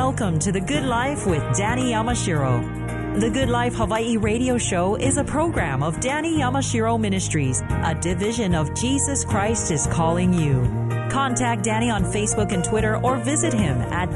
Welcome to The Good Life with Danny Yamashiro. The Good Life Hawaii radio show is a program of Danny Yamashiro Ministries, a division of Jesus Christ is Calling You. Contact Danny on Facebook and Twitter or visit him at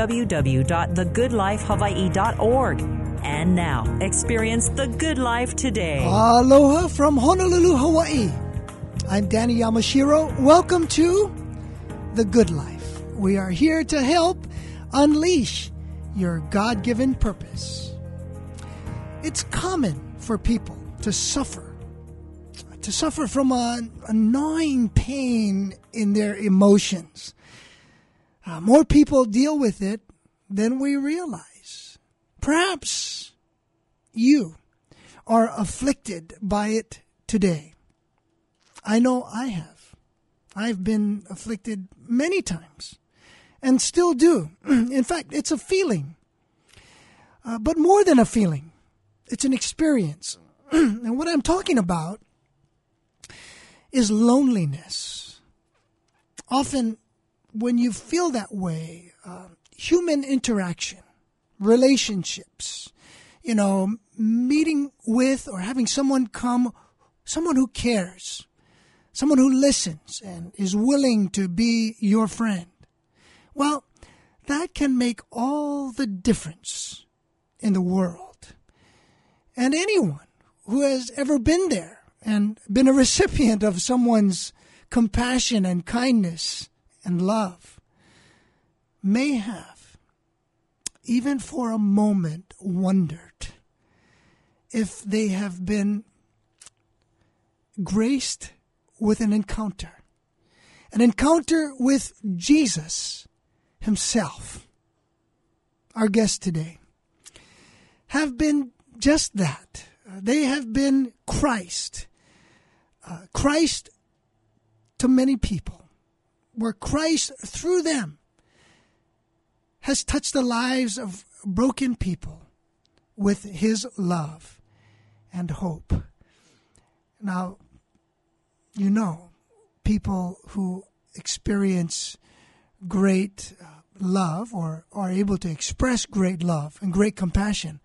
www.thegoodlifehawaii.org. And now, experience the good life today. Aloha from Honolulu, Hawaii. I'm Danny Yamashiro. Welcome to The Good Life. We are here to help unleash your God-given purpose. It's common for people to suffer from an annoying pain in their emotions. More people deal with it than we realize. Perhaps you are afflicted by it today. I know I have. I've been afflicted many times and still do. In fact, it's a feeling. But more than a feeling, it's an experience. And what I'm talking about is loneliness. Often when you feel that way, human interaction, relationships, meeting with or having someone come, someone who cares, someone who listens and is willing to be your friend. Well, that can make all the difference in the world. And anyone who has ever been there and been a recipient of someone's compassion and kindness and love may have, even for a moment, wondered if they have been graced with an encounter with Jesus himself. Our guests today have been just that. They have been Christ. Christ to many people, where Christ through them has touched the lives of broken people with his love and hope. Now, people who experience great love or are able to express great love and great compassion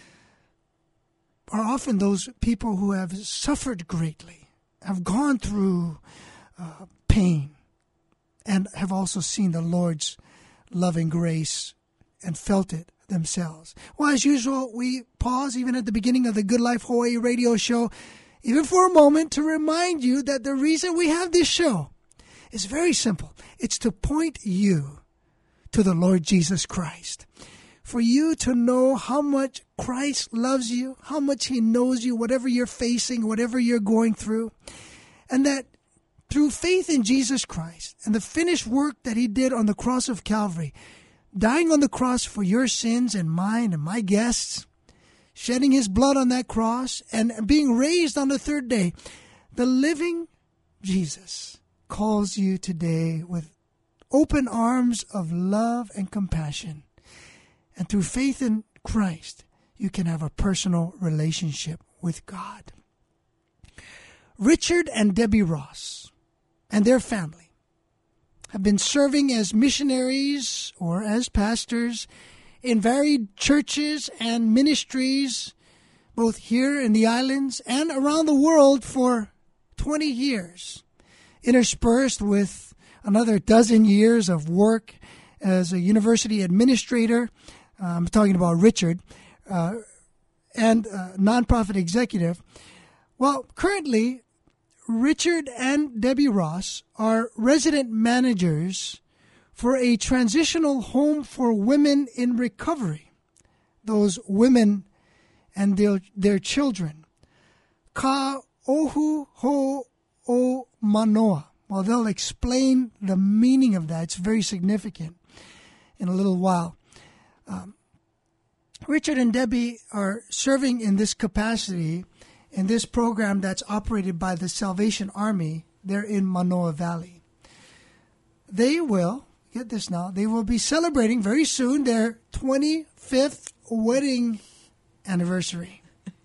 are often those people who have suffered greatly, have gone through pain, and have also seen the Lord's loving grace and felt it themselves. Well, as usual, we pause even at the beginning of the Good Life Hawaii radio show, even for a moment, to remind you that the reason we have this show is very simple. It's to point you to the Lord Jesus Christ. For you to know how much Christ loves you, how much he knows you, whatever you're facing, whatever you're going through. And that through faith in Jesus Christ and the finished work that he did on the cross of Calvary, dying on the cross for your sins and mine and my guests, shedding his blood on that cross and being raised on the third day, the living Jesus calls you today with open arms of love and compassion. And through faith in Christ, you can have a personal relationship with God. Richard and Debbie Ross and their family have been serving as missionaries or as pastors in varied churches and ministries, both here in the islands and around the world for 20 years, interspersed with another dozen years of work as a university administrator. I'm talking about Richard, and nonprofit executive. Well, currently, Richard and Debbie Ross are resident managers for a transitional home for women in recovery. Those women and their children. Ka ohu ho o manoa. Well, they'll explain the meaning of that. It's very significant in a little while. Richard and Debbie are serving in this capacity in this program that's operated by the Salvation Army there in Manoa Valley. They will, get this now, they will be celebrating very soon their 25th wedding anniversary.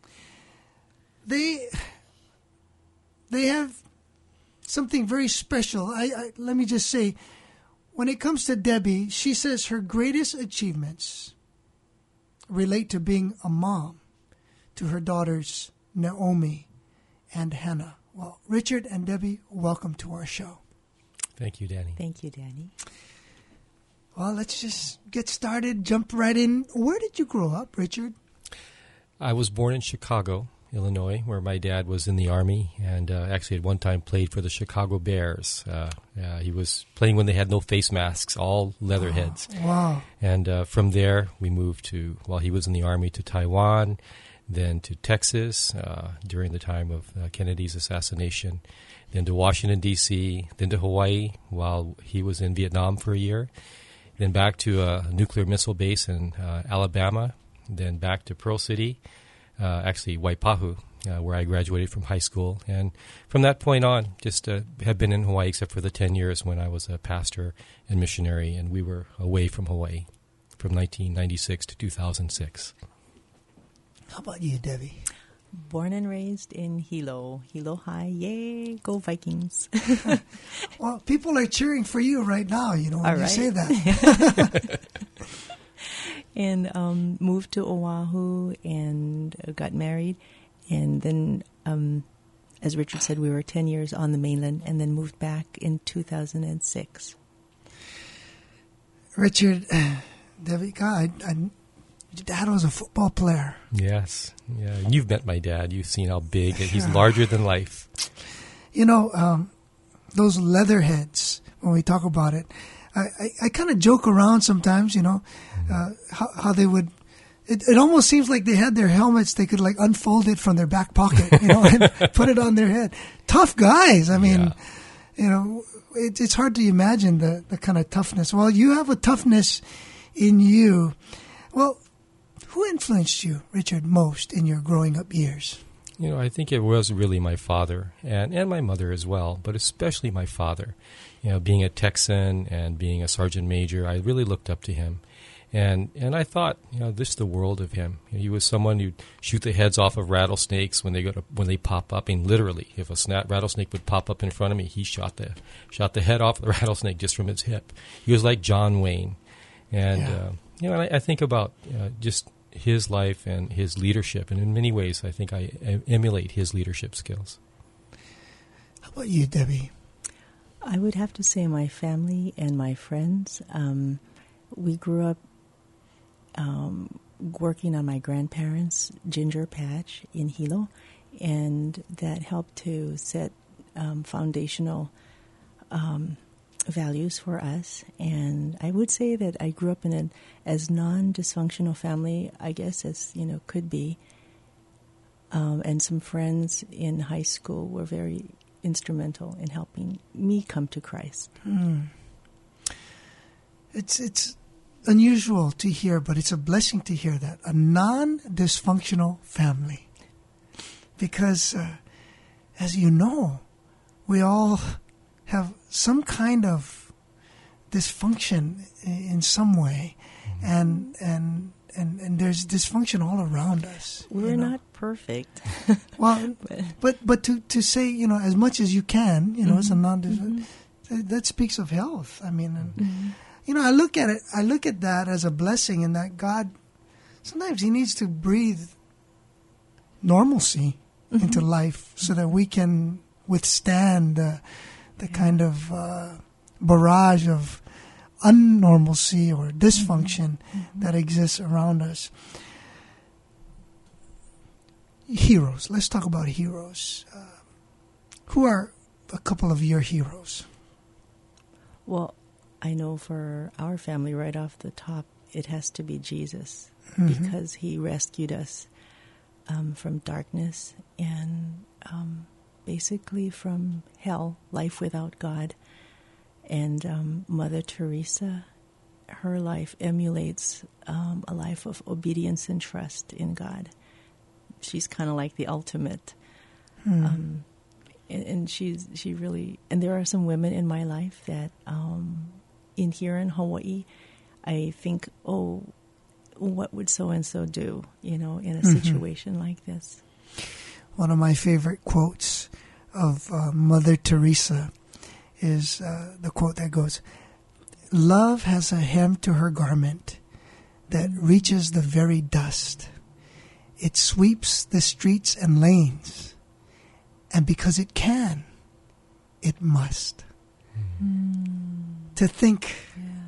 They have something very special. Let me just say, when it comes to Debbie, she says her greatest achievements relate to being a mom to her daughters, Naomi and Hannah. Well, Richard and Debbie, welcome to our show. Thank you, Danny. Thank you, Danny. Well, let's just get started, jump right in. Where did you grow up, Richard? I was born in Chicago, Illinois, where my dad was in the Army and actually at one time played for the Chicago Bears. He was playing when they had no face masks, all leather heads. Wow. And from there, we moved to, while he was in the Army, to Taiwan, then to Texas during the time of Kennedy's assassination, then to Washington, D.C., then to Hawaii while he was in Vietnam for a year, then back to a nuclear missile base in Alabama, then back to Pearl City, actually Waipahu, where I graduated from high school. And from that point on, just have been in Hawaii except for the 10 years when I was a pastor and missionary, and we were away from Hawaii from 1996 to 2006. How about you, Debbie? Born and raised in Hilo. Hilo High. Yay, go Vikings. Well, people are cheering for you right now, when you say that. And moved to Oahu and got married. And then, as Richard said, we were 10 years on the mainland and then moved back in 2006. Richard, Debbie, God, your dad was a football player. Yes. Yeah. And you've met my dad. You've seen how big, and he's larger than life. Those leather heads, when we talk about it, I kind of joke around sometimes, how they would, it almost seems like they had their helmets, they could like unfold it from their back pocket, and put it on their head. Tough guys. I mean, it's hard to imagine the kind of toughness. Well, you have a toughness in you. Well, who influenced you, Richard, most in your growing up years? I think it was really my father and my mother as well, but especially my father. Being a Texan and being a sergeant major, I really looked up to him. And I thought, this is the world of him. He was someone who'd shoot the heads off of rattlesnakes when they pop up. And literally, if a rattlesnake would pop up in front of me, he shot the head off the rattlesnake just from its hip. He was like John Wayne. And, I think about just his life and his leadership. And in many ways, I think I emulate his leadership skills. How about you, Debbie? I would have to say my family and my friends. We grew up working on my grandparents' ginger patch in Hilo, and that helped to set foundational values for us. And I would say that I grew up in an as non-dysfunctional family, I guess, as could be. And some friends in high school were very instrumental in helping me come to Christ. It's unusual to hear, but it's a blessing to hear that. A non-dysfunctional family. Because, as you know, we all have some kind of dysfunction in some way. And there's dysfunction all around us. We're not perfect. Well, but to say, as much as you can, as a non-dysfunctional, that speaks of health. I mean, I look at that as a blessing, in that God, sometimes He needs to breathe normalcy into life so that we can withstand the kind of barrage of unnormalcy or dysfunction that exists around us. Heroes. Let's talk about heroes. Who are a couple of your heroes? Well, I know for our family, right off the top, it has to be Jesus, because He rescued us from darkness and basically from hell, life without God. And Mother Teresa, her life emulates a life of obedience and trust in God. She's kind of like the ultimate. And she really, and there are some women in my life that here in Hawaii, I think, what would so-and-so do, in a situation like this? One of my favorite quotes of Mother Teresa is the quote that goes, love has a hem to her garment that reaches the very dust. It sweeps the streets and lanes. And because it can, it must. To think,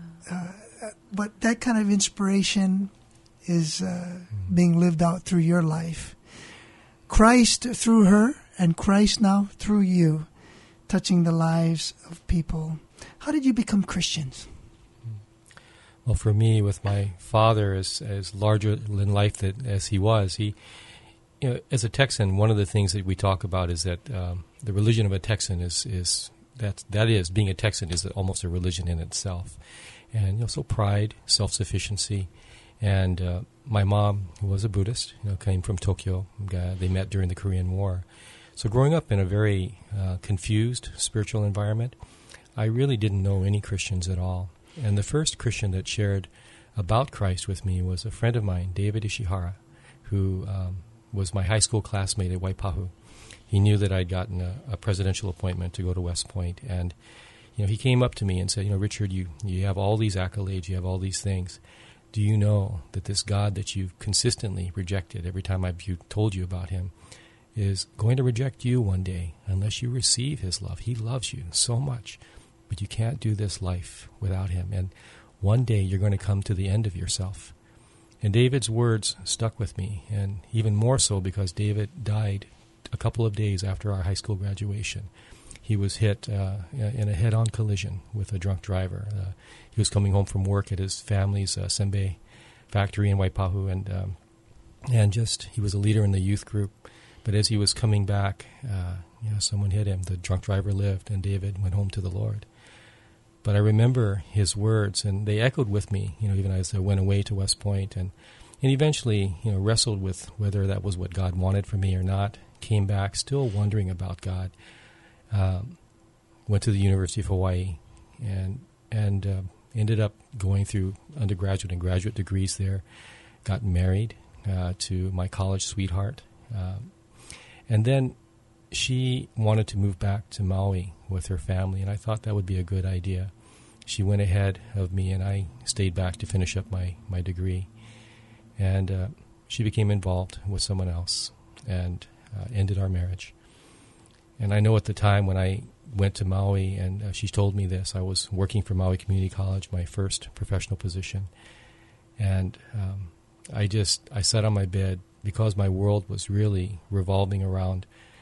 but that kind of inspiration is being lived out through your life. Christ through her, and Christ now through you, touching the lives of people. How did you become Christians? Well, for me, with my father as larger than life as he was, he, as a Texan, one of the things that we talk about is that the religion of a Texan is being a Texan is almost a religion in itself, and so pride, self-sufficiency, and my mom, who was a Buddhist, came from Tokyo. They met during the Korean War, so growing up in a very confused spiritual environment, I really didn't know any Christians at all. And the first Christian that shared about Christ with me was a friend of mine, David Ishihara, who was my high school classmate at Waipahu. He knew that I'd gotten a presidential appointment to go to West Point, and he came up to me and said, Richard, you have all these accolades, you have all these things. Do you know that this God that you've consistently rejected every time I've told you about him is going to reject you one day unless you receive his love? He loves you so much. But you can't do this life without him. And one day you're going to come to the end of yourself. And David's words stuck with me, and even more so because David died a couple of days after our high school graduation. He was hit in a head-on collision with a drunk driver. He was coming home from work at his family's senbei factory in Waipahu, and he was a leader in the youth group. But as he was coming back, someone hit him. The drunk driver lived, and David went home to the Lord. But I remember his words, and they echoed with me, even as I went away to West Point, and eventually, wrestled with whether that was what God wanted for me or not. Came back, still wondering about God. Went to the University of Hawaii, and ended up going through undergraduate and graduate degrees there. Got married to my college sweetheart, and then she wanted to move back to Maui with her family, and I thought that would be a good idea. She went ahead of me, and I stayed back to finish up my degree. And she became involved with someone else and ended our marriage. And I know at the time when I went to Maui, and she told me this, I was working for Maui Community College, my first professional position. And I sat on my bed because my world was really revolving around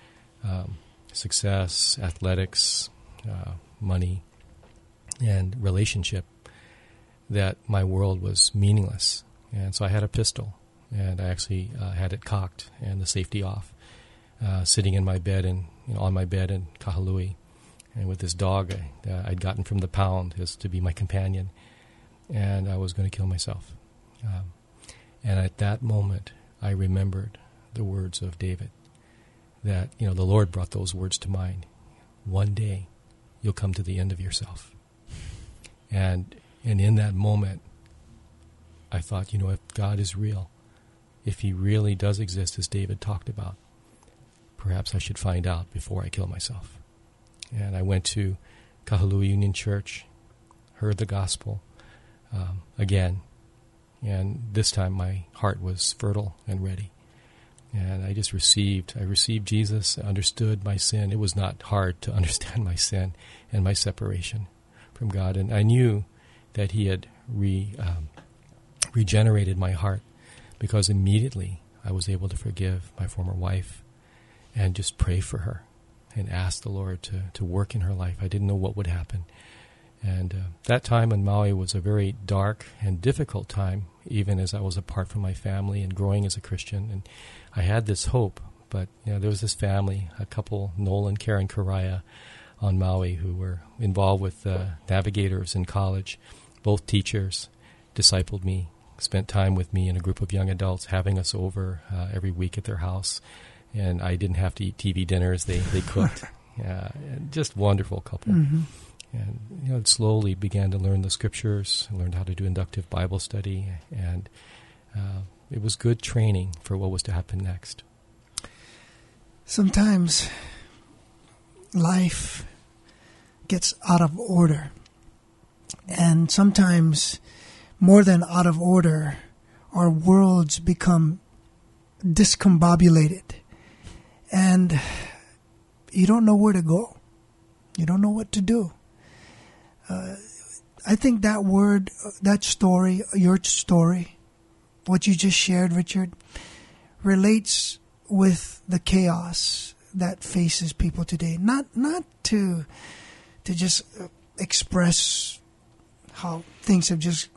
success, athletics, money, and relationship, that my world was meaningless. And so I had a pistol, and I actually had it cocked and the safety off, sitting in my bed and on my bed in Kahului, and with this dog I'd gotten from the pound as to be my companion, and I was going to kill myself. And at that moment, I remembered the words of David, that the Lord brought those words to mind. One day, you'll come to the end of yourself. And in that moment, I thought, if God is real, if he really does exist as David talked about, perhaps I should find out before I kill myself. And I went to Kahului Union Church, heard the gospel again, and this time my heart was fertile and ready. And I received Jesus, understood my sin. It was not hard to understand my sin and my separation from God. And I knew that he had regenerated my heart, because immediately I was able to forgive my former wife and just pray for her and ask the Lord to work in her life. I didn't know what would happen. And that time in Maui was a very dark and difficult time, even as I was apart from my family and growing as a Christian. And I had this hope, but there was this family, a couple, Noel and Karen Karaya, on Maui, who were involved with navigators in college. Both teachers discipled me, spent time with me and a group of young adults, having us over every week at their house. And I didn't have to eat TV dinners. They cooked. Just wonderful couple. Mm-hmm. And slowly began to learn the scriptures, learned how to do inductive Bible study, and it was good training for what was to happen next. Sometimes life gets out of order, And sometimes, more than out of order, our worlds become discombobulated. And you don't know where to go. You don't know what to do. I think that word, that story, your story, what you just shared, Richard, relates with the chaos that faces people today. Not to just express how things have just...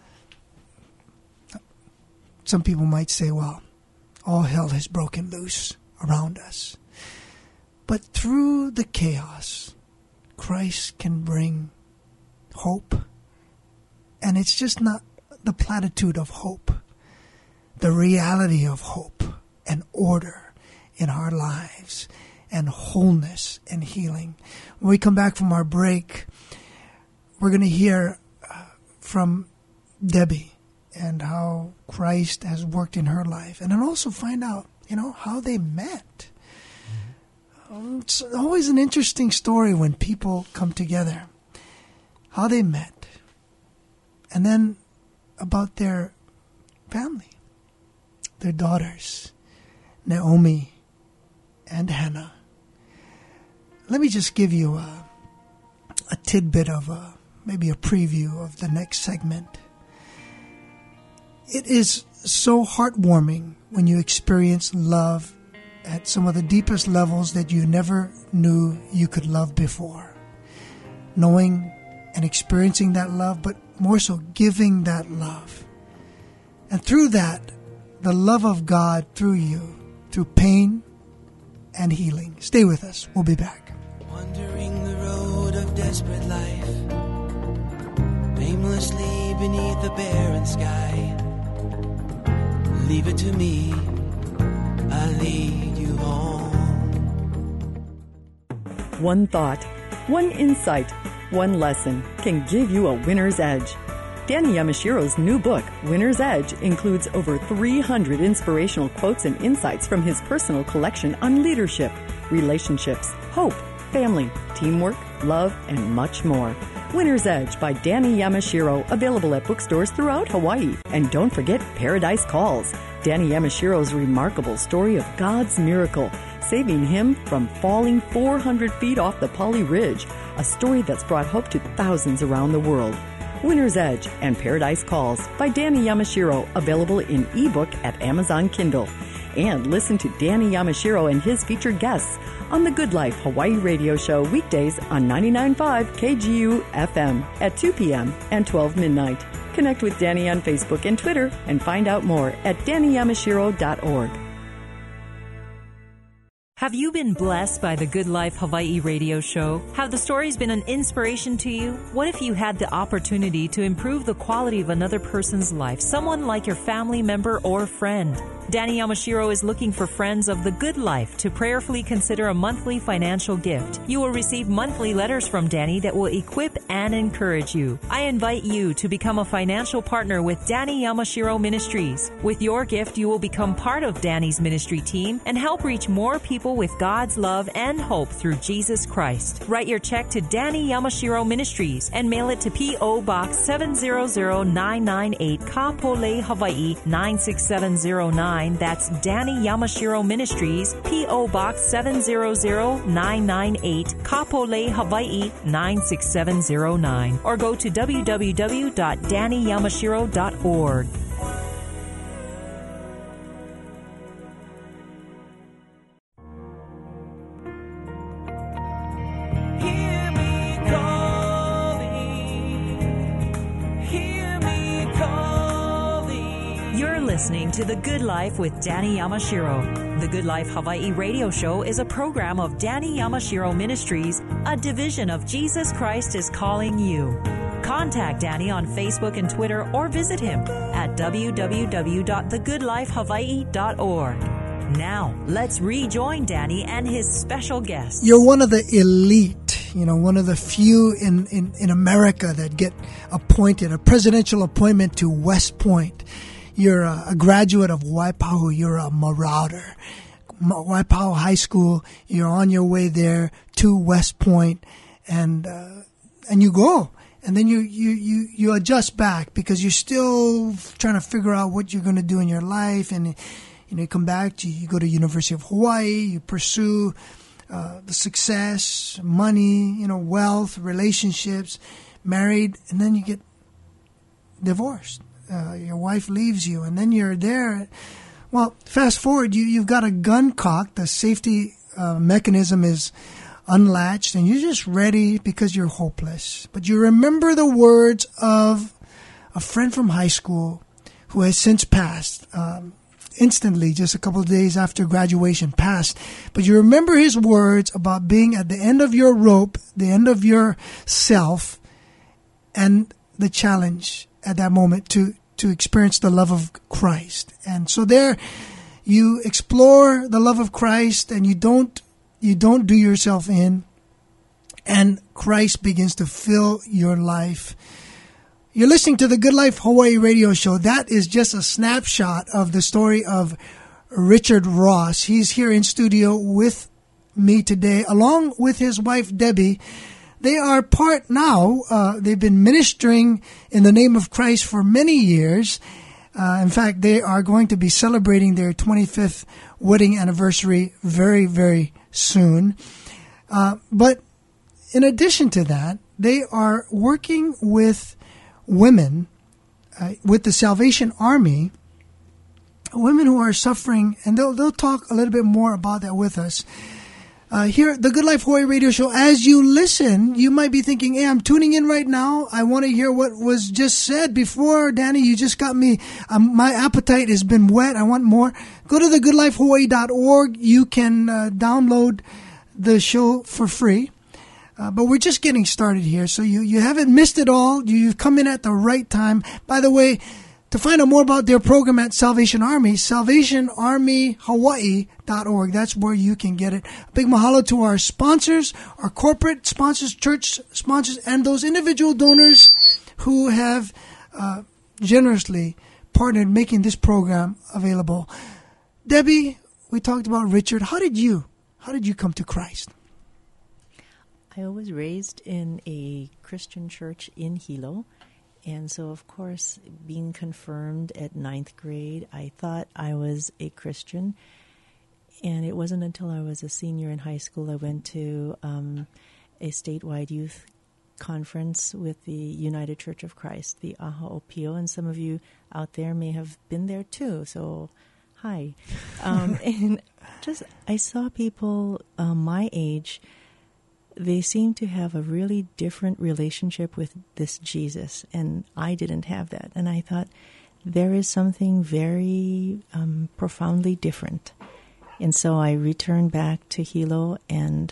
Some people might say, well, all hell has broken loose around us. But through the chaos, Christ can bring hope. And it's just not the platitude of hope, the reality of hope and order in our lives and wholeness and healing. When we come back from our break, we're going to hear from Debbie and how Christ has worked in her life. And then also find out, how they met. It's always an interesting story when people come together, how they met. And then about their family, their daughters, Naomi and Hannah. Let me just give you a tidbit of maybe a preview of the next segment. It is so heartwarming when you experience love at some of the deepest levels that you never knew you could love before. Knowing and experiencing that love, but more so giving that love. And through that, the love of God through you, through pain and healing. Stay with us. We'll be back. Wandering the road of desperate life, aimlessly beneath the barren sky. Leave it to me, I'll lead you home. One thought, one insight, one lesson can give you a winner's edge. Danny Yamashiro's new book, Winner's Edge, includes over 300 inspirational quotes and insights from his personal collection on leadership, relationships, hope, family, teamwork, love, and much more. Winner's Edge by Danny Yamashiro, available at bookstores throughout Hawaii. And don't forget Paradise Calls, Danny Yamashiro's remarkable story of God's miracle, saving him from falling 400 feet off the Pali Ridge, a story that's brought hope to thousands around the world. Winner's Edge and Paradise Calls by Danny Yamashiro, available in ebook at Amazon Kindle. And listen to Danny Yamashiro and his featured guests on the Good Life Hawaii radio show weekdays on 99.5 KGU FM at 2 p.m. and 12 midnight. Connect with Danny on Facebook and Twitter and find out more at DannyYamashiro.org. Have you been blessed by the Good Life Hawaii radio show? Have the stories been an inspiration to you? What if you had the opportunity to improve the quality of another person's life, someone like your family member or friend? Danny Yamashiro is looking for friends of the Good Life to prayerfully consider a monthly financial gift. You will receive monthly letters from Danny that will equip and encourage you. I invite you to become a financial partner with Danny Yamashiro Ministries. With your gift, you will become part of Danny's ministry team and help reach more people with God's love and hope through Jesus Christ. Write your check to Danny Yamashiro Ministries and mail it to P.O. Box 700998, Kapolei, Hawaii 96709. That's Danny Yamashiro Ministries, P.O. Box 700998, Kapolei, Hawaii 96709. Or go to www.dannyyamashiro.org. Listening to The Good Life with Danny Yamashiro. The Good Life Hawaii radio show is a program of Danny Yamashiro Ministries, a division of Jesus Christ is Calling You. Contact Danny on Facebook and Twitter or visit him at www.thegoodlifehawaii.org. Now, let's rejoin Danny and his special guests. You're one of the elite, one of the few in America that get appointed, a presidential appointment to West Point. You're a graduate of Waipahu. You're a marauder. Waipahu High School. You're on your way there to West Point, and you go and then you adjust back because you're still trying to figure out what you're going to do in your life, and you come back to, you go to University of Hawaii, you pursue the success, money, wealth, relationships, married, and then you get divorced. Your wife leaves you, and then you're there. Well, fast forward, you've got a gun cocked, the safety mechanism is unlatched, and you're just ready because you're hopeless. But you remember the words of a friend from high school who has since passed, instantly, just a couple of days after graduation, passed. But you remember his words about being at the end of your rope, the end of your self, and the challenge at that moment to experience the love of Christ. And so there you explore the love of Christ, and you don't do yourself in, and Christ begins to fill your life. You're listening to the Good Life Hawaii radio show. That is just a snapshot of the story of Richard Ross. He's here in studio with me today, along with his wife, Debbie. They are part now. They've been ministering in the name of Christ for many years. In fact, they are going to be celebrating their 25th wedding anniversary very, very soon. But in addition to that, they are working with women, with the Salvation Army, women who are suffering, and they'll talk a little bit more about that with us. Here at the Good Life Hawaii radio show, as you listen, you might be thinking, hey, I'm tuning in right now. I want to hear what was just said before. Danny, you just got me. My appetite has been whet. I want more. Go to thegoodlifehawaii.org. You can download the show for free. But we're just getting started here, so you haven't missed it all. You've come in at the right time. By the way, to find out more about their program at Salvation Army, salvationarmyhawaii.org. That's where you can get it. A big mahalo to our sponsors, our corporate sponsors, church sponsors, and those individual donors who have generously partnered making this program available. Debbie, we talked about Richard. How did you come to Christ? I was raised in a Christian church in Hilo. And so, of course, being confirmed at 9th grade, I thought I was a Christian. And it wasn't until I was a senior in high school I went to a statewide youth conference with the United Church of Christ, the Aha'opio. And some of you out there may have been there too. So, hi. And I saw people my age. They seem to have a really different relationship with this Jesus, and I didn't have that. And I thought, there is something very profoundly different. And so I returned back to Hilo, and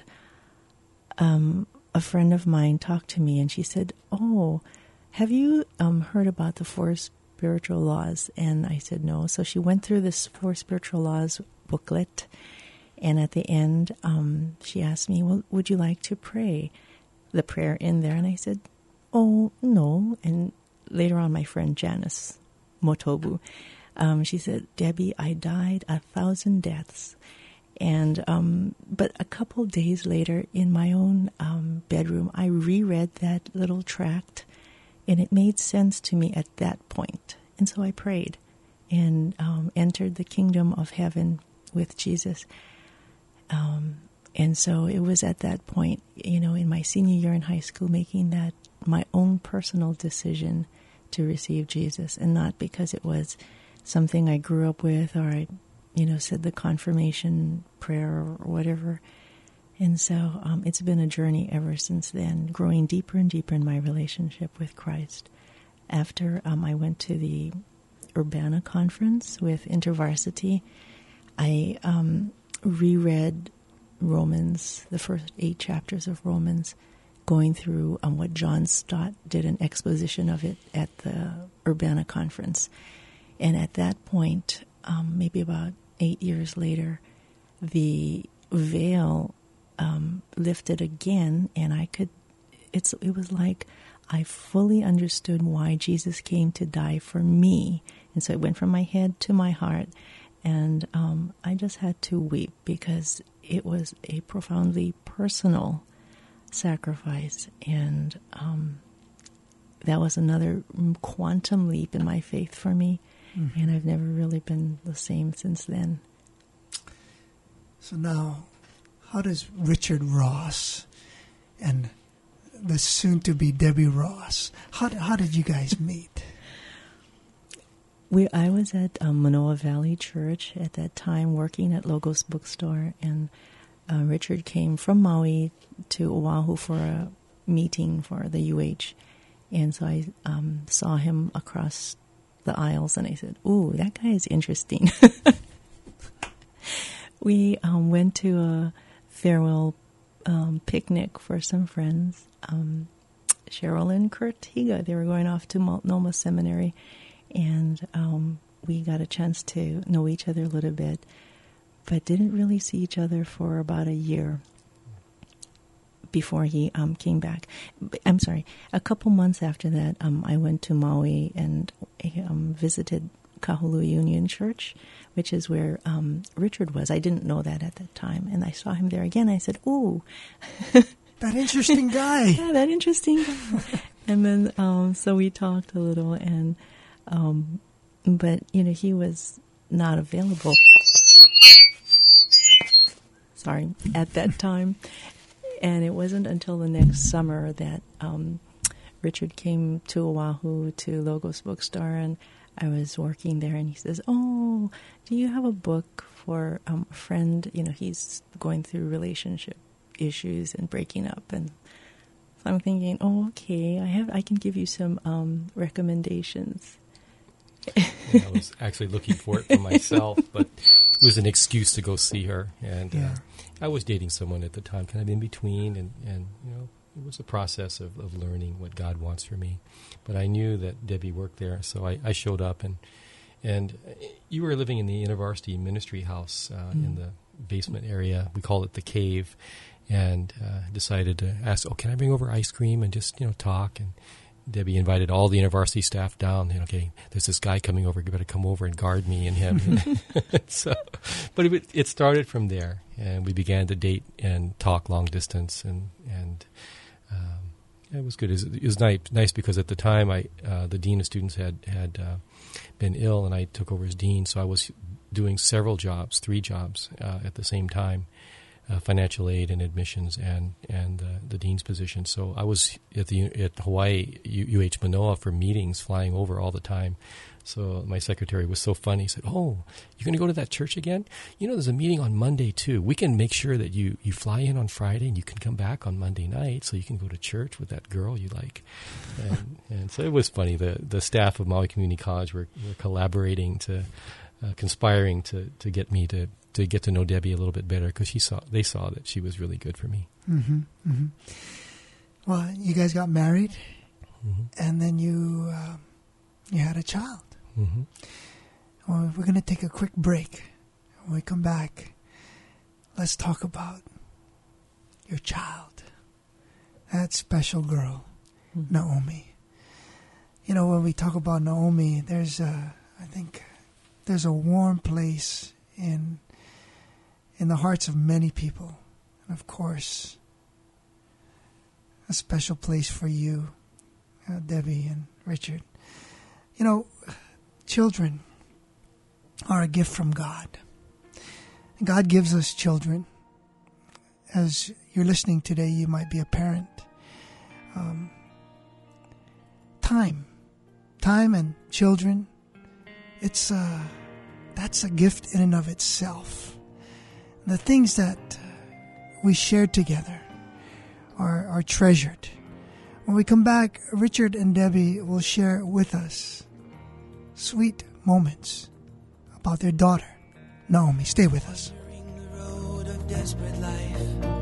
a friend of mine talked to me, and she said, oh, have you heard about the 4 spiritual laws? And I said, no. So she went through this 4 spiritual laws booklet. And at the end, she asked me, well, would you like to pray the prayer in there? And I said, oh, no. And later on, my friend Janice Motobu, she said, Debbie, I died 1,000 deaths. And but a couple days later, in my own bedroom, I reread that little tract, and it made sense to me at that point. And so I prayed and entered the kingdom of heaven with Jesus. And so it was at that point, in my senior year in high school, making that my own personal decision to receive Jesus, and not because it was something I grew up with, or I, said the confirmation prayer or whatever. And so it's been a journey ever since then, growing deeper and deeper in my relationship with Christ. After I went to the Urbana conference with InterVarsity, I reread Romans, the first 8 chapters of Romans, going through what John Stott did, an exposition of it at the Urbana conference. And at that point, maybe about 8 years later, the veil lifted again, and it was like I fully understood why Jesus came to die for me. And so it went from my head to my heart. And I just had to weep because it was a profoundly personal sacrifice. And that was another quantum leap in my faith for me. Mm-hmm. And I've never really been the same since then. So now, how does Richard Ross and the soon-to-be Debbie Ross, how did you guys meet? I was at Manoa Valley Church at that time, working at Logos Bookstore, and Richard came from Maui to Oahu for a meeting for the UH. And so I saw him across the aisles, and I said, "Ooh, that guy is interesting." We went to a farewell picnic for some friends. Cheryl and Kurt Higa, they were going off to Multnomah Seminary, and we got a chance to know each other a little bit, but didn't really see each other for about a year before he came back. I'm sorry, a couple months after that, I went to Maui and visited Kahului Union Church, which is where Richard was. I didn't know that at that time, and I saw him there again. I said, "Ooh, that interesting guy." Yeah, that interesting guy. And then, so we talked a little, and but he was not available. Sorry, at that time. And it wasn't until the next summer that Richard came to Oahu to Logos Bookstore, and I was working there, and he says, "Oh, do you have a book for a friend? He's going through relationship issues and breaking up." And so I'm thinking, "Oh, okay, I can give you some recommendations." I was actually looking for it for myself, but it was an excuse to go see her. And I was dating someone at the time, kind of in between, and it was a process of learning what God wants for me. But I knew that Debbie worked there, so I showed up, and you were living in the InterVarsity Ministry House in the basement area. We call it the Cave, and decided to ask, "Oh, can I bring over ice cream and just talk?" And Debbie invited all the InterVarsity staff down. Okay, there's this guy coming over. You better come over and guard me and him. But it started from there, and we began to date and talk long distance, and it was good. It was nice because at the time, the dean of students had been ill, and I took over as dean, so I was doing several jobs, 3 jobs at the same time. Financial aid and admissions and the dean's position. So I was at Hawaii UH Manoa for meetings, flying over all the time. So my secretary was so funny. He said, "Oh, you're going to go to that church again? There's a meeting on Monday too. We can make sure that you fly in on Friday and you can come back on Monday night so you can go to church with that girl you like." And so it was funny. The staff of Maui Community College were collaborating conspiring to get me to get to know Debbie a little bit better, because they saw that she was really good for me. Mm-hmm, mm-hmm. Well, you guys got married, and then you had a child. Mm-hmm. Well, we're going to take a quick break. When we come back, let's talk about your child, that special girl, Naomi. When we talk about Naomi, there's a warm place in the hearts of many people, and of course, a special place for you, Debbie and Richard. Children are a gift from God. And God gives us children. As you're listening today, you might be a parent. Time and children, that's a gift in and of itself. The things that we shared together are treasured. When we come back, Richard and Debbie will share with us sweet moments about their daughter, Naomi. Stay with us. The road of desperate life,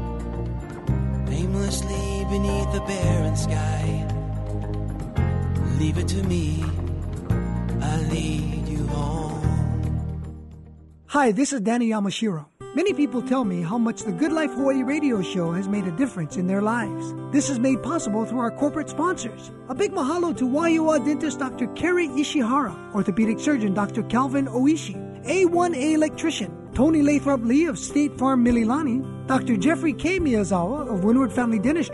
aimlessly beneath the barren sky. Leave it to me, I'll lead you home. Hi, this is Danny Yamashiro. Many people tell me how much the Good Life Hawaii radio show has made a difference in their lives. This is made possible through our corporate sponsors. A big mahalo to Waiua dentist Dr. Kerry Ishihara, orthopedic surgeon Dr. Calvin Oishi, A1A electrician Tony Lathrop Lee of State Farm Mililani, Dr. Jeffrey K. Miyazawa of Windward Family Dentistry,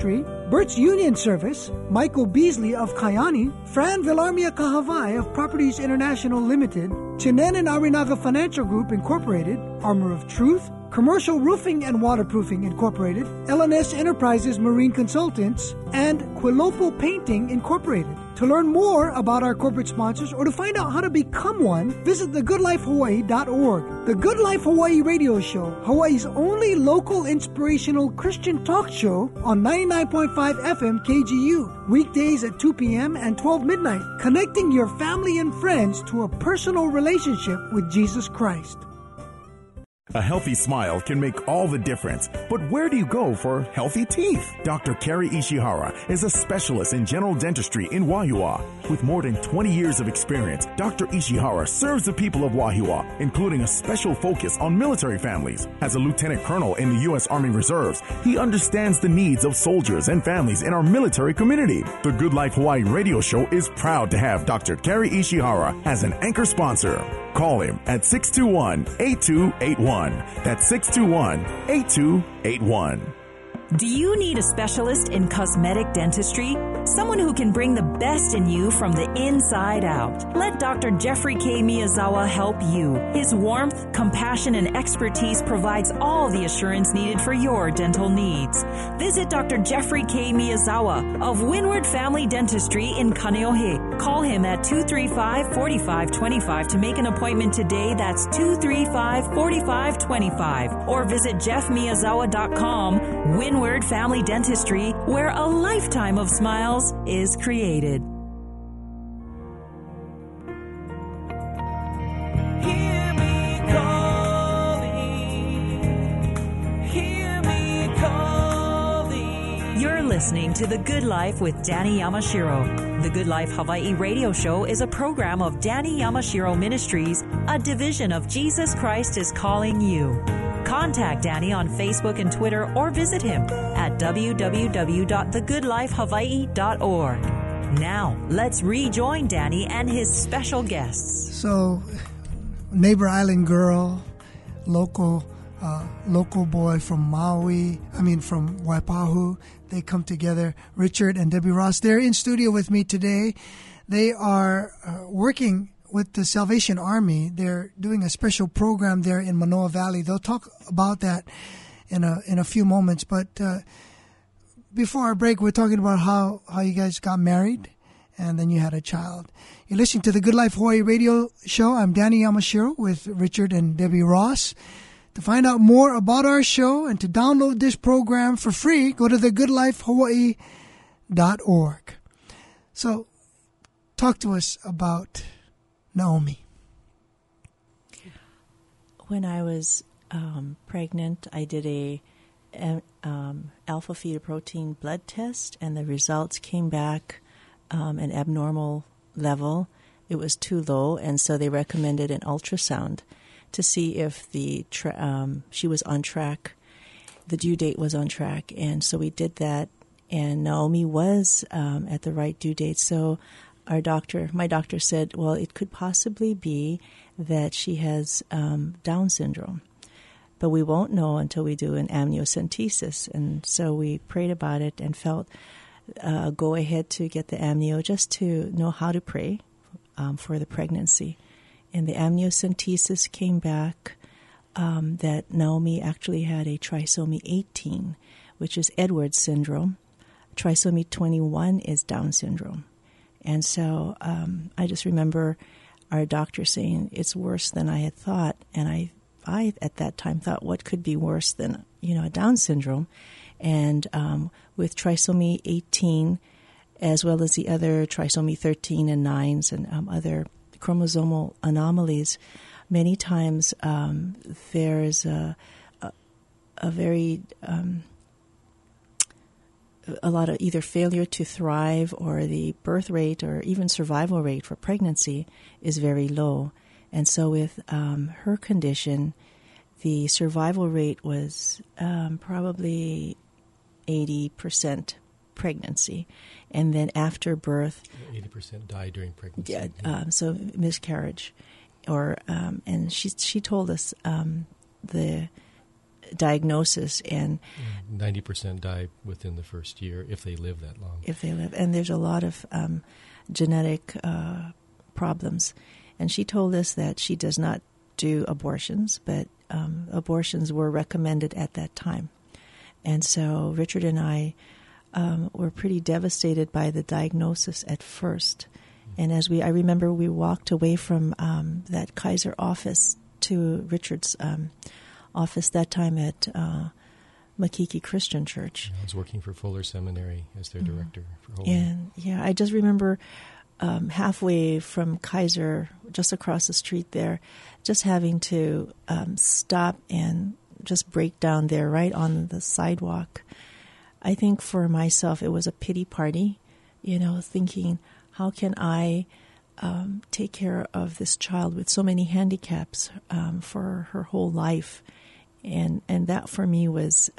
Bert's Union Service, Michael Beasley of Kayani, Fran Villarmia Kahavai of Properties International Limited, Chinen and Arinaga Financial Group Incorporated, Armor of Truth, Commercial Roofing and Waterproofing Incorporated, LNS Enterprises Marine Consultants, and Quilopo Painting Incorporated. To learn more about our corporate sponsors or to find out how to become one, visit thegoodlifehawaii.org. The Good Life Hawaii Radio Show, Hawaii's only local inspirational Christian talk show on 99.5 FM KGU, weekdays at 2 p.m. and 12 midnight, connecting your family and friends to a personal relationship with Jesus Christ. A healthy smile can make all the difference, but where do you go for healthy teeth? Dr. Kerry Ishihara is a specialist in general dentistry in Wahiawa. With more than 20 years of experience, Dr. Ishihara serves the people of Wahiawa, including a special focus on military families. As a lieutenant colonel in the U.S. Army Reserves, he understands the needs of soldiers and families in our military community. The Good Life Hawaii radio show is proud to have Dr. Kerry Ishihara as an anchor sponsor. Call him at 621-8281. That's 621-8281. Do you need a specialist in cosmetic dentistry? Someone who can bring the best in you from the inside out. Let Dr. Jeffrey K. Miyazawa help you. His warmth, compassion, and expertise provides all the assurance needed for your dental needs. Visit Dr. Jeffrey K. Miyazawa of Windward Family Dentistry in Kaneohe. Call him at 235-4525 to make an appointment today. That's 235-4525. Or visit jeffmiyazawa.com. Windward Family Dentistry, where a lifetime of smiles is created. Hear me calling, hear me calling. You're listening to The Good Life with Danny Yamashiro. The Good Life Hawaii radio show is a program of Danny Yamashiro Ministries, a division of Jesus Christ is Calling You. Contact Danny on Facebook and Twitter or visit him at www.thegoodlifehawaii.org. Now, let's rejoin Danny and his special guests. So, neighbor island girl, local boy from from Waipahu, they come together. Richard and Debbie Ross, they're in studio with me today. They are working with the Salvation Army. They're doing a special program there in Manoa Valley. They'll talk about that in a few moments. But before our break, we're talking about how you guys got married and then you had a child. You're listening to the Good Life Hawaii radio show. I'm Danny Yamashiro with Richard and Debbie Ross. To find out more about our show and to download this program for free, go to thegoodlifehawaii.org. So, talk to us about Naomi. When I was pregnant, I did a alpha-fetoprotein blood test, and the results came back an abnormal level. It was too low, and so they recommended an ultrasound to see if she was on track, the due date was on track. And so we did that, and Naomi was at the right due date. So my doctor said, well, it could possibly be that she has Down syndrome, but we won't know until we do an amniocentesis. And so we prayed about it and felt go ahead to get the amnio just to know how to pray for the pregnancy. And the amniocentesis came back that Naomi actually had a trisomy 18, which is Edwards syndrome. Trisomy 21 is Down syndrome. And so I just remember our doctor saying it's worse than I had thought. And I at that time thought, what could be worse than, a Down syndrome? And with trisomy 18, as well as the other trisomy 13 and 9s and other chromosomal anomalies, many times there is a very a lot of either failure to thrive, or the birth rate or even survival rate for pregnancy is very low. And so with her condition, the survival rate was probably 80% pregnancy. And then after birth, 80% die during pregnancy. Yeah, so miscarriage. And she told us the diagnosis, and 90% die within the first year if they live that long. If they live, and there's a lot of genetic problems. And she told us that she does not do abortions, but abortions were recommended at that time. And so Richard and I were pretty devastated by the diagnosis at first. And I remember we walked away from that Kaiser office to Richard's office that time at Makiki Christian Church. I was working for Fuller Seminary as their director for a whole And I just remember halfway from Kaiser, just across the street there, just having to stop and just break down there right on the sidewalk. I think for myself it was a pity party, thinking, how can I take care of this child with so many handicaps for her whole life? And that for me was,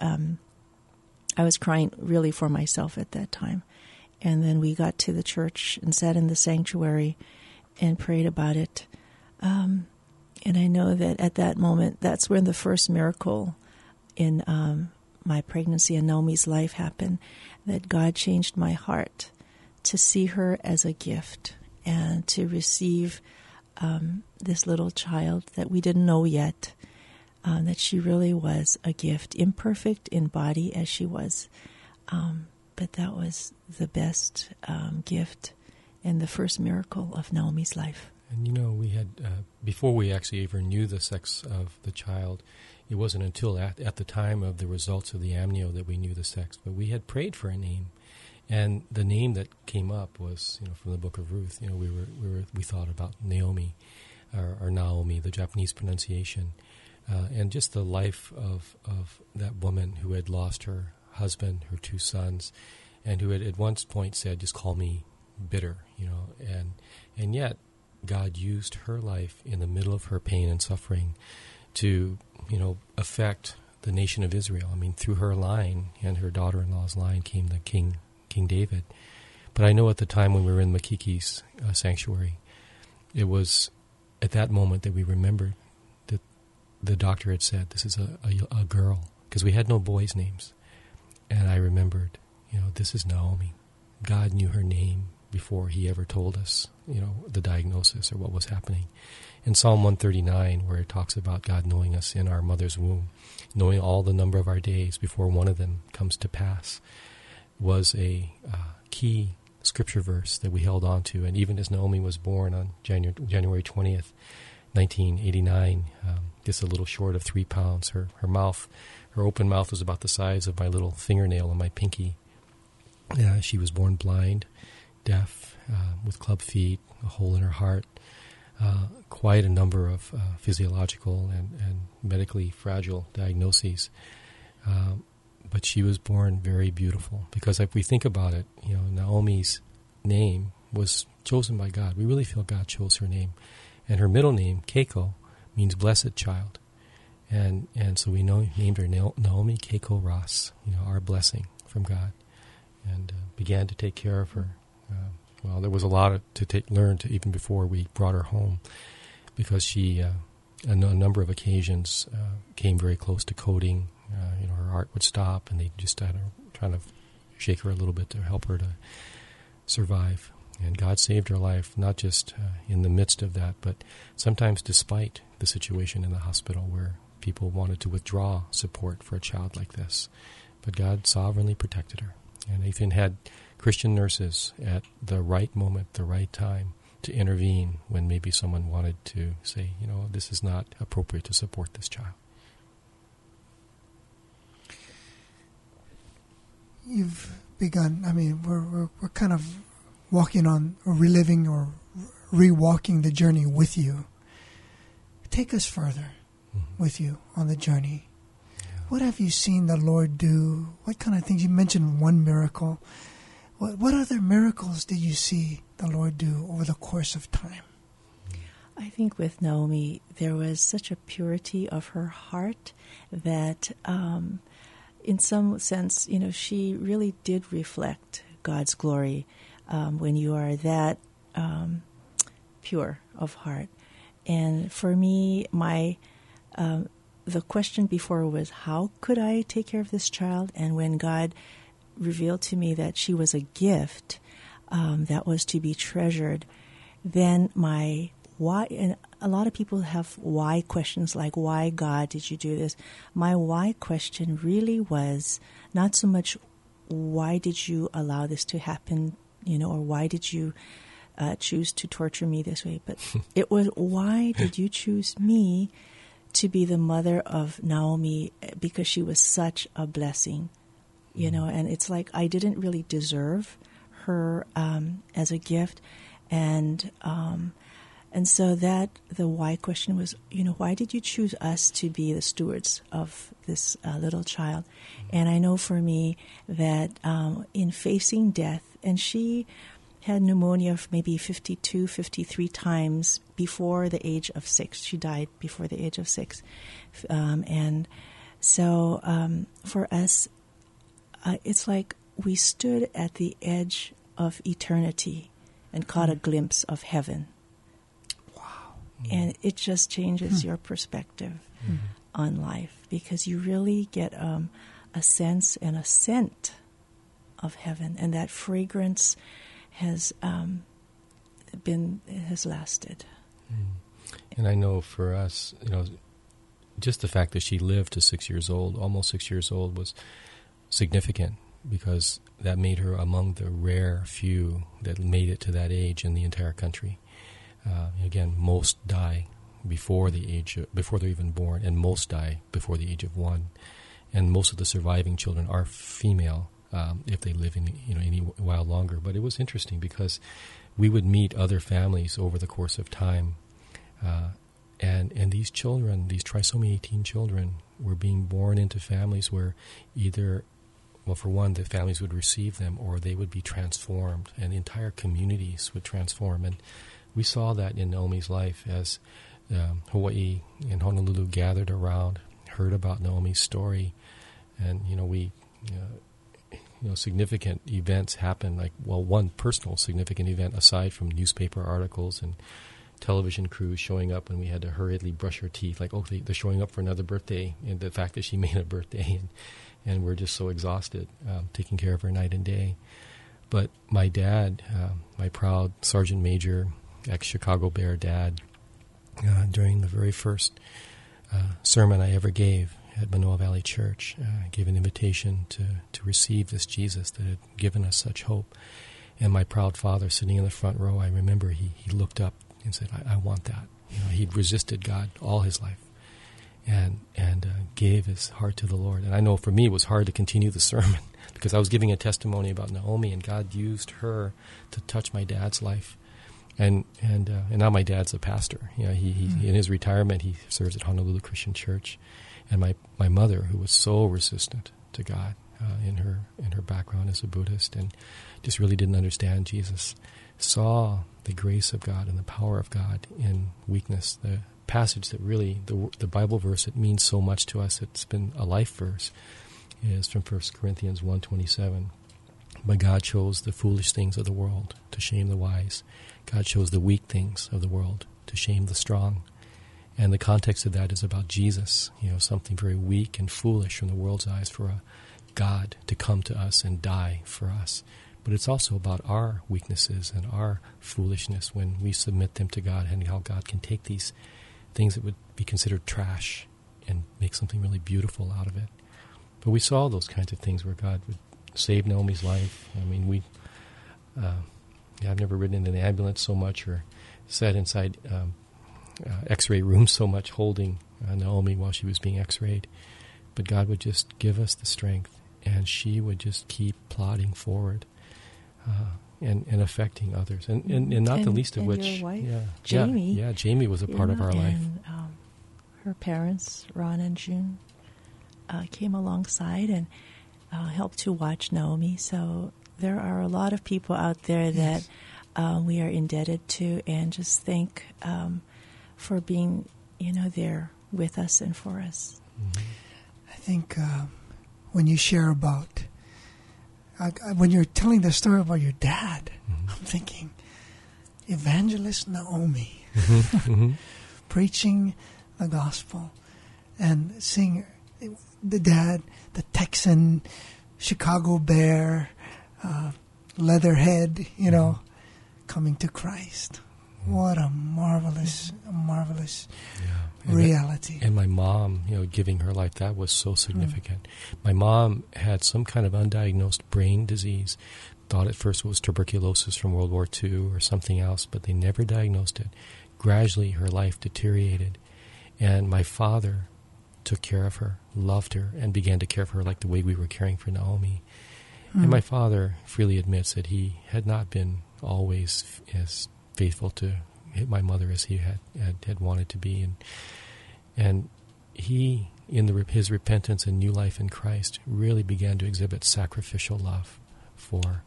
I was crying really for myself at that time. And then we got to the church and sat in the sanctuary and prayed about it. And I know that at that moment, that's when the first miracle in my pregnancy and Naomi's life happened, that God changed my heart to see her as a gift and to receive this little child that we didn't know yet, that she really was a gift, imperfect in body as she was. But that was the best gift and the first miracle of Naomi's life. And we had, before we actually ever knew the sex of the child, it wasn't until at the time of the results of the amnio that we knew the sex. But we had prayed for a name. And the name that came up was, from the Book of Ruth. We thought about Naomi, or Naomi, the Japanese pronunciation, and just the life of that woman who had lost her husband, her 2 sons, and who had at one point said, "Just call me bitter," and yet God used her life in the middle of her pain and suffering to, affect the nation of Israel. I mean, through her line and her daughter-in-law's line came the King David. But I know at the time when we were in Makiki's sanctuary, it was at that moment that we remembered that the doctor had said, this is a girl, because we had no boys' names. And I remembered, this is Naomi. God knew her name before he ever told us, the diagnosis or what was happening. In Psalm 139, where it talks about God knowing us in our mother's womb, knowing all the number of our days before one of them comes to pass, was a key scripture verse that we held on to. And even as Naomi was born on January 20th, 1989, just a little short of 3 pounds, her open mouth was about the size of my little fingernail on my pinky. She was born blind, deaf, with club feet, a hole in her heart, quite a number of physiological and medically fragile diagnoses. But she was born very beautiful, because if we think about it, Naomi's name was chosen by God. We really feel God chose her name. And her middle name, Keiko, means blessed child. And so we named her Naomi Keiko Ross, our blessing from God, and began to take care of her. There was a lot to learn even before we brought her home, because she, on a number of occasions, came very close to coding. Her heart would stop, and they just had to trying to shake her a little bit to help her to survive. And God saved her life, not just in the midst of that, but sometimes despite the situation in the hospital where people wanted to withdraw support for a child like this. But God sovereignly protected her. And even had Christian nurses at the right moment, the right time, to intervene when maybe someone wanted to say, this is not appropriate to support this child. You've begun, we're kind of walking on, or reliving, or rewalking the journey with you. Take us further with you on the journey. Yeah. What have you seen the Lord do? What kind of things? You mentioned one miracle. What other miracles did you see the Lord do over the course of time? I think with Naomi, there was such a purity of her heart that in some sense, she really did reflect God's glory when you are that pure of heart. And for me, the question before was, how could I take care of this child? And when God revealed to me that she was a gift that was to be treasured, then my why, and a lot of people have why questions, like, why, God, did you do this? My why question really was not so much why did you allow this to happen, or why did you choose to torture me this way, but it was, why did you choose me to be the mother of Naomi, because she was such a blessing, and it's like I didn't really deserve her as a gift, and so that the why question was, why did you choose us to be the stewards of this little child? And I know for me that in facing death, and she had pneumonia maybe 52, 53 times before the age of 6. She died before the age of 6. And so for us, it's like we stood at the edge of eternity and caught a glimpse of heaven. Wow. And it just changes your perspective on life, because you really get a sense and a scent of heaven, and that fragrance has lasted. And I know for us, just the fact that she lived to 6 years old, almost 6 years old, was significant, because that made her among the rare few that made it to that age in the entire country. Again, most die before they're even born, and most die before the age of 1. And most of the surviving children are female, if they live in any while longer. But it was interesting because we would meet other families over the course of time, and these children, these trisomy 18 children, were being born into families where either, well, for one, the families would receive them, or they would be transformed, and entire communities would transform. And we saw that in Naomi's life as Hawaii and Honolulu gathered around, heard about Naomi's story, and significant events happened. Like, well, one personal significant event, aside from newspaper articles and television crews showing up, and we had to hurriedly brush our teeth, like, they're showing up for another birthday, and the fact that she made a birthday, and we're just so exhausted taking care of her night and day. But my dad, my proud Sergeant Major, ex-Chicago Bear dad, during the very first sermon I ever gave at Manoa Valley Church, gave an invitation to receive this Jesus that had given us such hope. And my proud father, sitting in the front row, I remember he looked up and said, I want that. He'd resisted God all his life, and gave his heart to the Lord. And I know for me it was hard to continue the sermon because I was giving a testimony about Naomi, and God used her to touch my dad's life. And now my dad's a pastor. He in his retirement he serves at Honolulu Christian Church. And my mother, who was so resistant to God in her background as a Buddhist and just really didn't understand Jesus, saw the grace of God and the power of God in weakness. The passage that really, the Bible verse that means so much to us, it's been a life verse, is from 1 Corinthians 1:27. But God chose the foolish things of the world to shame the wise. God chose the weak things of the world to shame the strong. And the context of that is about Jesus, something very weak and foolish from the world's eyes, for a God to come to us and die for us. But it's also about our weaknesses and our foolishness when we submit them to God, and how God can take these things that would be considered trash and make something really beautiful out of it. But we saw those kinds of things where God would save Naomi's life. I mean, I've never ridden in an ambulance so much or sat inside X-ray rooms so much holding Naomi while she was being X-rayed. But God would just give us the strength, and she would just keep plodding forward and affecting others. And not the least of which... your wife, Jamie. Yeah, Jamie was a part of our life. And her parents, Ron and June, came alongside and helped to watch Naomi. So there are a lot of people out there that we are indebted to, and just thank for being, there with us and for us. Mm-hmm. I think when you share about, when you're telling the story about your dad, I'm thinking, Evangelist Naomi, preaching the gospel. and seeing the dad, the Texan, Chicago Bear, Leatherhead, coming to Christ. What a marvelous reality. And my mom, giving her life, that was so significant. My mom had some kind of undiagnosed brain disease. Thought at first it was tuberculosis from World War II or something else, but they never diagnosed it. Gradually, her life deteriorated. And my father took care of her, loved her, and began to care for her like the way we were caring for Naomi. And my father freely admits that he had not been always as faithful to my mother as he had wanted to be. And he, in his repentance and new life in Christ, really began to exhibit sacrificial love for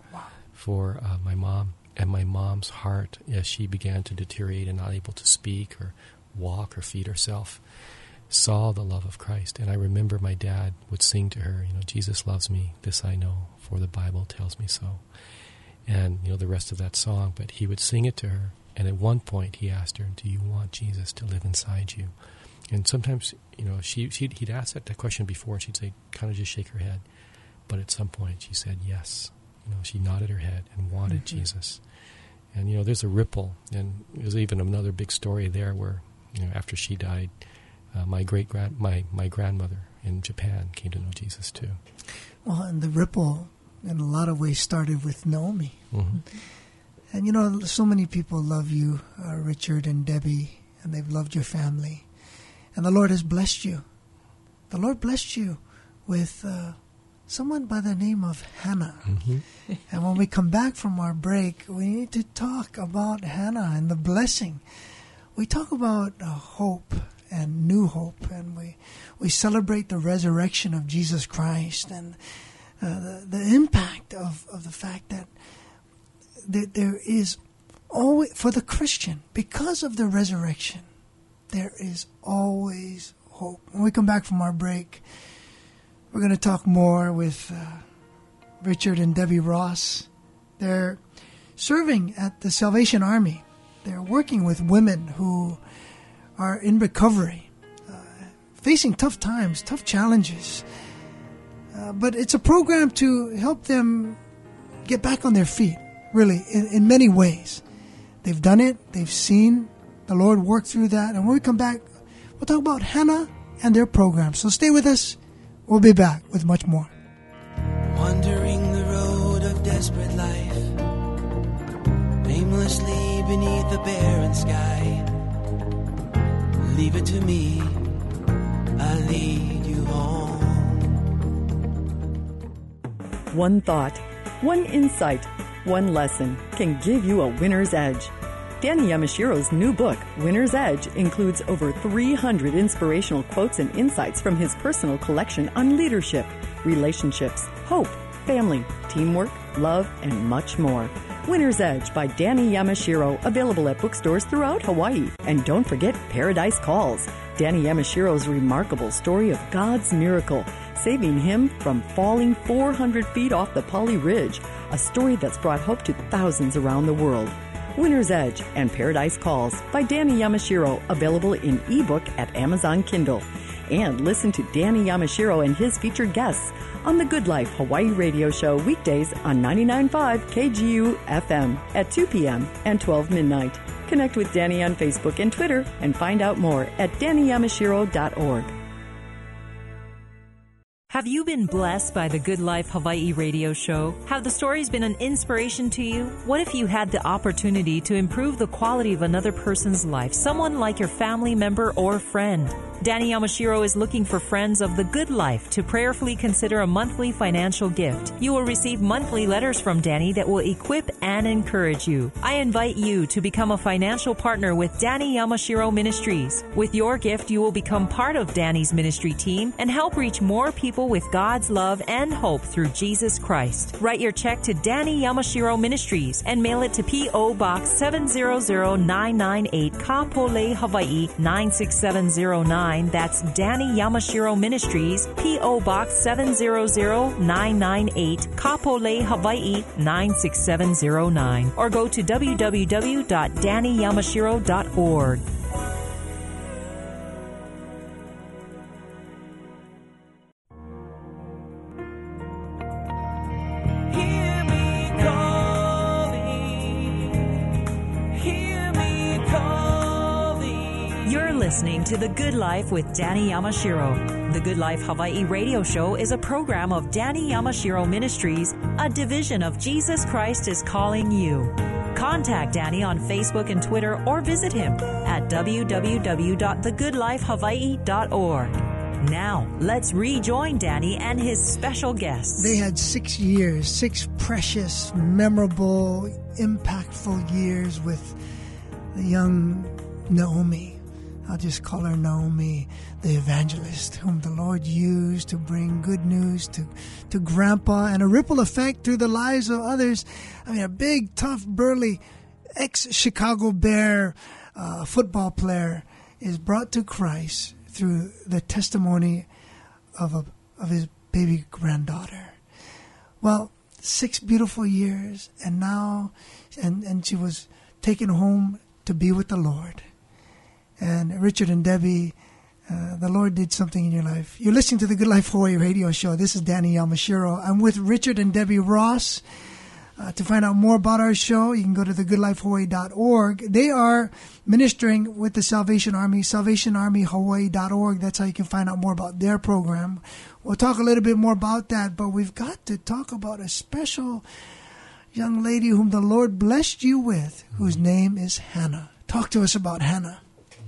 my mom. And my mom's heart, as she began to deteriorate and not able to speak or walk or feed herself, saw the love of Christ. And I remember my dad would sing to her, Jesus loves me, this I know, for the Bible tells me so. And, the rest of that song, but he would sing it to her. And at one point he asked her, do you want Jesus to live inside you? And sometimes, he'd asked that question before, and she'd say, kind of just shake her head. But at some point she said yes. She nodded her head and wanted Jesus. And, there's a ripple. And there's even another big story there where, after she died, my grandmother in Japan came to know Jesus too. Well, and the ripple in a lot of ways started with Naomi. Mm-hmm. And so many people love you, Richard and Debbie, and they've loved your family. And the Lord has blessed you. The Lord blessed you with someone by the name of Hannah. Mm-hmm. And when we come back from our break, we need to talk about Hannah and the blessing. We talk about hope and new hope, and we celebrate the resurrection of Jesus Christ and the impact of the fact that there is always, for the Christian, because of the resurrection, there is always hope. When we come back from our break, we're going to talk more with Richard and Debbie Ross. They're serving at the Salvation Army. They're working with women who are in recovery, facing tough times, tough challenges. But it's a program to help them get back on their feet, really, in many ways. They've done it. They've seen the Lord work through that. And when we come back, we'll talk about Hannah and their program. So stay with us. We'll be back with much more. Wandering the road of desperate life, aimlessly beneath the barren sky. Leave it to me, I'll lead you home. One thought, one insight, one lesson can give you a winner's edge. Danny Yamashiro's new book, Winner's Edge, includes over 300 inspirational quotes and insights from his personal collection on leadership, relationships, hope, family, teamwork, love, and much more. Winner's Edge by Danny Yamashiro, available at bookstores throughout Hawaii. And don't forget Paradise Calls, Danny Yamashiro's remarkable story of God's miracle, saving him from falling 400 feet off the Pali Ridge, a story that's brought hope to thousands around the world. Winner's Edge and Paradise Calls by Danny Yamashiro, available in ebook at Amazon Kindle. And listen to Danny Yamashiro and his featured guests on the Good Life Hawaii radio show weekdays on 99.5 KGU FM at 2 p.m. and 12 midnight. Connect with Danny on Facebook and Twitter and find out more at DannyYamashiro.org. Have you been blessed by the Good Life Hawaii radio show? Have the stories been an inspiration to you? What if you had the opportunity to improve the quality of another person's life, someone like your family member or friend? Danny Yamashiro is looking for friends of the good life to prayerfully consider a monthly financial gift. You will receive monthly letters from Danny that will equip and encourage you. I invite you to become a financial partner with Danny Yamashiro Ministries. With your gift, you will become part of Danny's ministry team and help reach more people with God's love and hope through Jesus Christ. Write your check to Danny Yamashiro Ministries and mail it to P.O. Box 700998, Kapolei, Hawaii 96709. That's Danny Yamashiro Ministries, P.O. Box 700998, Kapolei, Hawaii 96709. Or go to www.dannyyamashiro.org. listening to The Good Life with Danny Yamashiro. The Good Life Hawaii radio show is a program of Danny Yamashiro Ministries, a division of Jesus Christ is Calling You. Contact Danny on Facebook and Twitter or visit him at www.thegoodlifehawaii.org. Now, let's rejoin Danny and his special guests. They had 6 years, 6 precious, memorable, impactful years with the young Naomi. I'll just call her Naomi, the evangelist, whom the Lord used to bring good news to Grandpa and a ripple effect through the lives of others. I mean, a big, tough, burly ex-Chicago Bear football player is brought to Christ through the testimony of his baby granddaughter. Well, 6 beautiful years, and now, and she was taken home to be with the Lord. And Richard and Debbie, the Lord did something in your life. You're listening to the Good Life Hawaii radio show. This is Danny Yamashiro. I'm with Richard and Debbie Ross. To find out more about our show, you can go to thegoodlifehawaii.org. They are ministering with the Salvation Army, salvationarmyhawaii.org. That's how you can find out more about their program. We'll talk a little bit more about that, but we've got to talk about a special young lady whom the Lord blessed you with, whose name is Hannah. Talk to us about Hannah.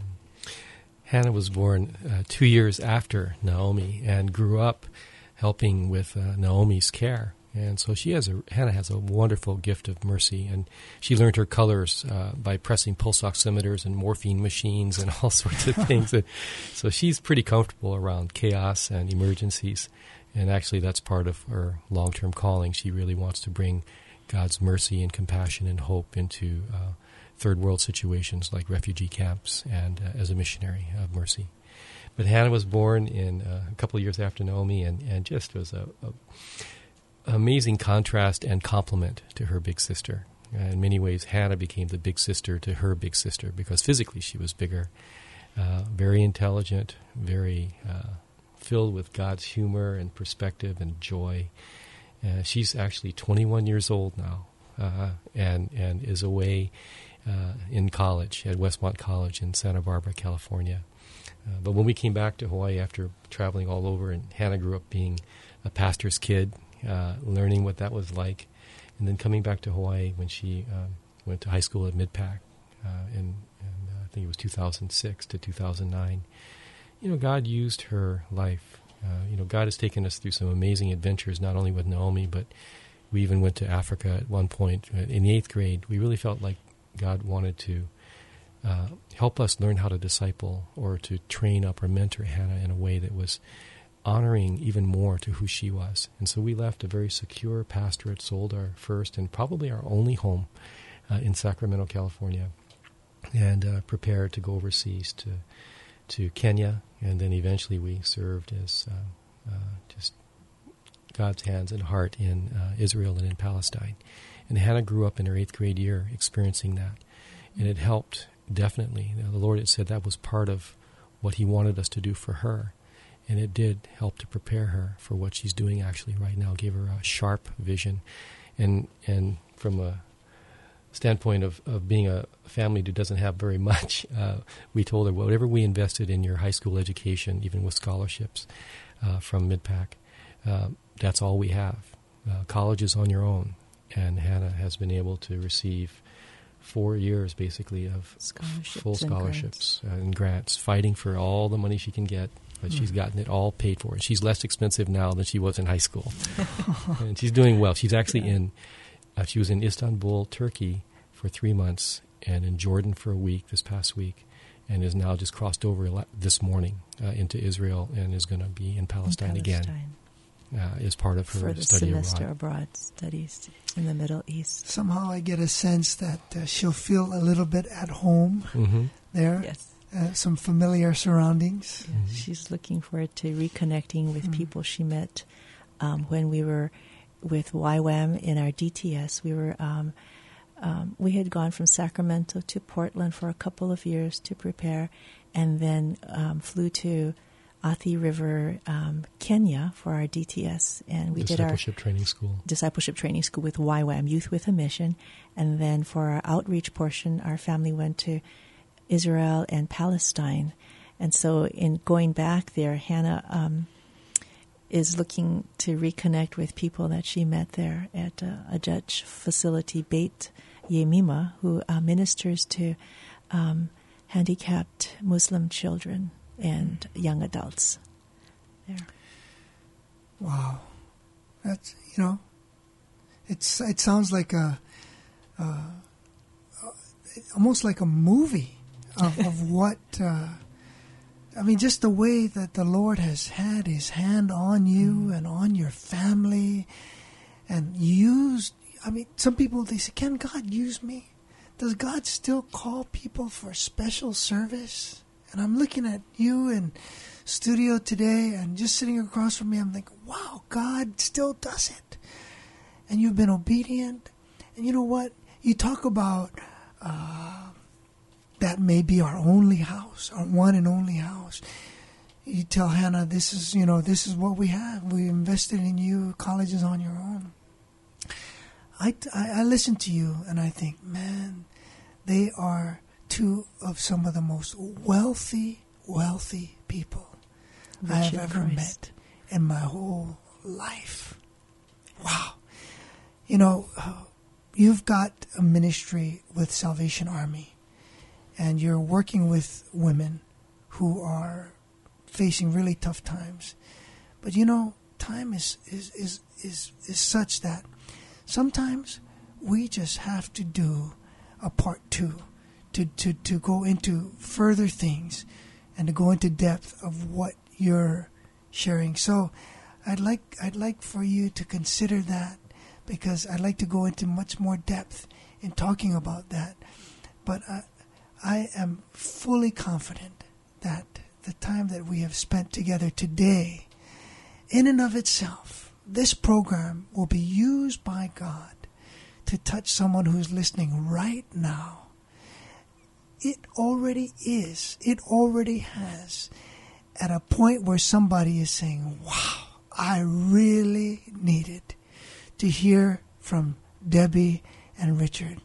Hannah was born 2 years after Naomi and grew up helping with Naomi's care. And so Hannah has a wonderful gift of mercy, and she learned her colors by pressing pulse oximeters and morphine machines and all sorts of things. And so she's pretty comfortable around chaos and emergencies, and actually that's part of her long-term calling. She really wants to bring God's mercy and compassion and hope into third world situations like refugee camps and as a missionary of mercy. But Hannah was born in a couple of years after Naomi, and just was a amazing contrast and complement to her big sister. In many ways, Hannah became the big sister to her big sister because physically she was bigger, very intelligent, very filled with God's humor and perspective and joy. She's actually 21 years old now and is away in college at Westmont College in Santa Barbara, California. But when we came back to Hawaii after traveling all over, and Hannah grew up being a pastor's kid, learning what that was like, and then coming back to Hawaii when she went to high school at Midpac in I think it was 2006 to 2009. God used her life. God has taken us through some amazing adventures, not only with Naomi, but we even went to Africa at one point. In the 8th grade, we really felt like God wanted to help us learn how to disciple or to train up or mentor Hannah in a way that was honoring even more to who she was. And so we left a very secure pastorate, sold our first and probably our only home in Sacramento, California, and prepared to go overseas to Kenya. And then eventually we served as just God's hands and heart in Israel and in Palestine. And Hannah grew up in her 8th grade year experiencing that. And it helped, definitely. The Lord had said that was part of what He wanted us to do for her. And it did help to prepare her for what she's doing actually right now, gave her a sharp vision. And from a standpoint of being a family that doesn't have very much, we told her, whatever we invested in your high school education, even with scholarships from Midpac, that's all we have. College is on your own. And Hannah has been able to receive 4 years, basically, of full scholarships and grants, fighting for all the money she can get. But she's gotten it all paid for. And she's less expensive now than she was in high school. And she's doing well. She's actually she was in Istanbul, Turkey for 3 months, and in Jordan for a week this past week, and is now just crossed over this morning into Israel and is going to be in Palestine again. Is part of her for the study semester abroad studies in the Middle East. Somehow I get a sense that she'll feel a little bit at home there. Yes. Some familiar surroundings. Yes. She's looking forward to reconnecting with people she met when we were with YWAM in our DTS. We had gone from Sacramento to Portland for a couple of years to prepare, and then flew to Athi River, Kenya for our DTS, and we did our discipleship training school with YWAM, Youth with a Mission, and then for our outreach portion, our family went to Israel and Palestine, And so in going back there, Hannah is looking to reconnect with people that she met there at a Dutch facility, Beit Yemima, who ministers to handicapped Muslim children and young adults there. Wow. That's, it sounds like almost like a movie of what, just the way that the Lord has had his hand on you and on your family and used, some people, they say, can God use me? Does God still call people for special service? And I'm looking at you in studio today and just sitting across from me, I'm thinking, wow, God still does it. And you've been obedient. And you know what? You talk about that may be our only house, our one and only house. You tell Hannah, this is what we have. We invested in you. College is on your own. I listen to you and I think, man, they are two of some of the most wealthy people I have ever met in my whole life. Wow. You've got a ministry with Salvation Army, and you're working with women who are facing really tough times. But time is such that sometimes we just have to do a part 2 to go into further things and to go into depth of what you're sharing. So I'd like for you to consider that, because I'd like to go into much more depth in talking about that. But I am fully confident that the time that we have spent together today, in and of itself, this program will be used by God to touch someone who's listening right now. It already is. It already has. At a point where somebody is saying, wow, I really needed to hear from Debbie and Richard.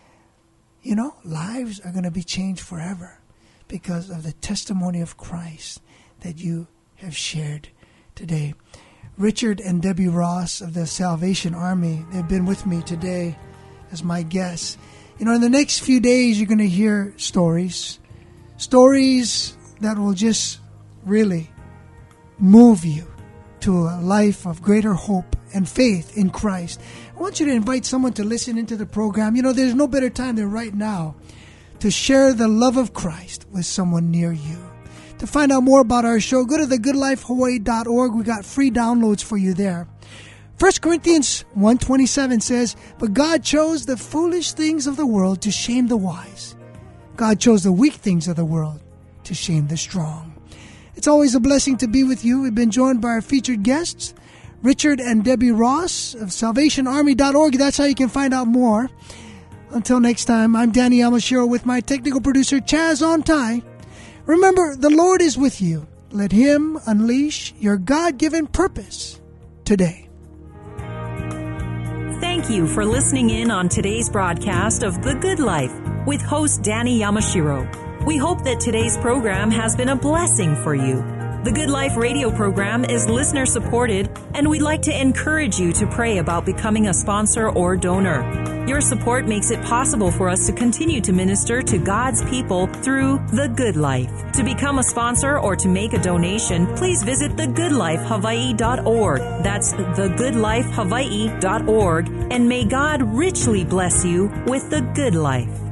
Lives are going to be changed forever because of the testimony of Christ that you have shared today. Richard and Debbie Ross of the Salvation Army, they've been with me today as my guests. In the next few days, you're going to hear stories that will just really move you to a life of greater hope and faith in Christ. I want you to invite someone to listen into the program. There's no better time than right now to share the love of Christ with someone near you. To find out more about our show, go to thegoodlifehawaii.org. We got free downloads for you there. 1 Corinthians 1:27 says, but God chose the foolish things of the world to shame the wise. God chose the weak things of the world to shame the strong. It's always a blessing to be with you. We've been joined by our featured guests, Richard and Debbie Ross of SalvationArmy.org. That's how you can find out more. Until next time, I'm Danny Yamashiro with my technical producer, Chaz Ontai. Remember, the Lord is with you. Let Him unleash your God-given purpose today. Thank you for listening in on today's broadcast of The Good Life with host Danny Yamashiro. We hope that today's program has been a blessing for you. The Good Life radio program is listener supported, and we'd like to encourage you to pray about becoming a sponsor or donor. Your support makes it possible for us to continue to minister to God's people through The Good Life. To become a sponsor or to make a donation, please visit thegoodlifehawaii.org. That's thegoodlifehawaii.org, and may God richly bless you with the good life.